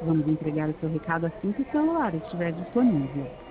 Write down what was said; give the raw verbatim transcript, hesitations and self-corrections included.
vamos entregar o seu recado assim que o celular estiver disponível.